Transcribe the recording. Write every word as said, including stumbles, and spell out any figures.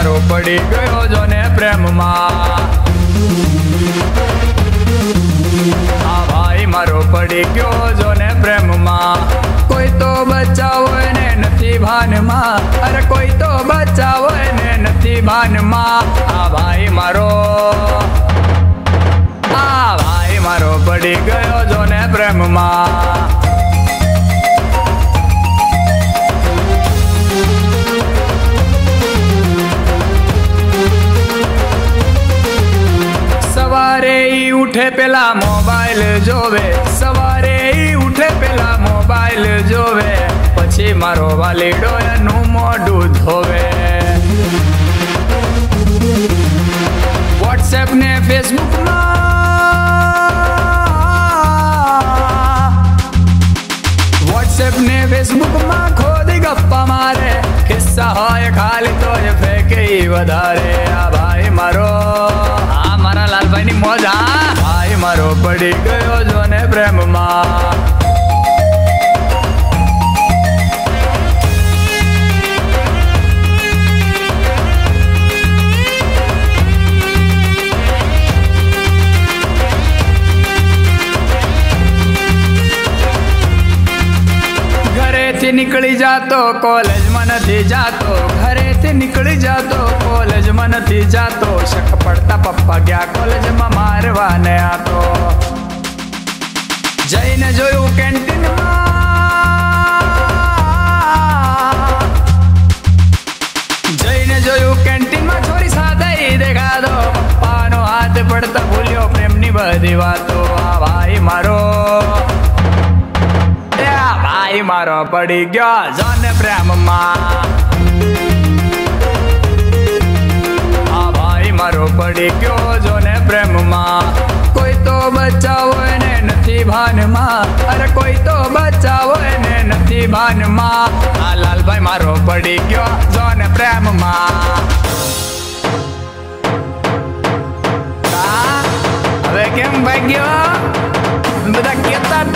मारो पड़ी गयो जोने प्रेम मां। आ भाई मारो पड़ी गयो जोने प्रेम मां। कोई तो बचाओ ने नथी भान मां। अरे कोई तो बचाओ ने नथी भान मां। आ भाई मारो आ भाई मारो पड़ी गयो जोने प्रेम मां। सवारे ही उठे पेला मोबाइल जोवे। सवारे ही उठे पेला मोबाइल जोवे। पछी मारो वालीडो एनु मोढू धोवे। व्हाट्सएप ने फेसबुक में व्हाट्सएप ने फेसबुक में खोदी गप्पा मारे। किस्सा होय खाली तो ये फेंके ही वधारे। आ भाई मारो आ मारा लाल भाई नी मौज। आ भाई मारो पड़ी गयो जोने प्रेम मां। निकली जातो कॉलेज में नहीं जातो। घरे से निकली जातो कॉलेज में नहीं जातो। शक पड़ता पप्पा गया कॉलेज में मारवाने आतो। जईने जोयू कैंटीन में जईने जोयू कैंटीन में छोरी साथे ही देखा दो। पप्पा नो हाथ पड़ता भूलियो प्रेम नी बधी वातो। आ भाई मारो भाई मारो पड़ी गयो जोने प्रेम मां। आ भाई मारो पड़ी गयो जोने प्रेम मां। कोई तो बचाओ ने नथी भान मां। अरे कोई तो बचाओ ने नथी भान मां। आ लाल भाई मारो पड़ी गयो जोने प्रेम मां। हवे केम भाग्यो बधा केता